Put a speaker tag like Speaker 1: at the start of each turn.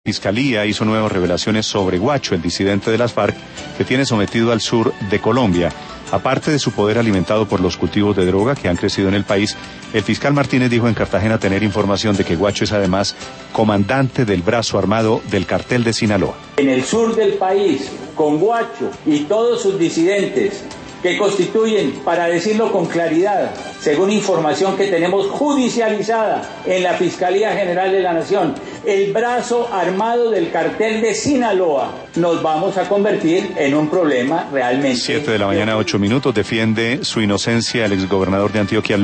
Speaker 1: Fiscalía hizo nuevas revelaciones sobre Guacho, el disidente de las FARC, que tiene sometido al sur de Colombia. Aparte de su poder alimentado por los cultivos de droga que han crecido en el país, el fiscal Martínez dijo en Cartagena tener información de que Guacho es además comandante del brazo armado del cartel de Sinaloa.
Speaker 2: En el sur del país, con Guacho y todos sus disidentes, que constituyen, para decirlo con claridad, según información que tenemos judicializada en la Fiscalía General de la Nación, el brazo armado del cartel de Sinaloa, nos vamos a convertir en un problema realmente.
Speaker 1: 7 de la mañana, 8 minutos, defiende su inocencia el exgobernador de Antioquia.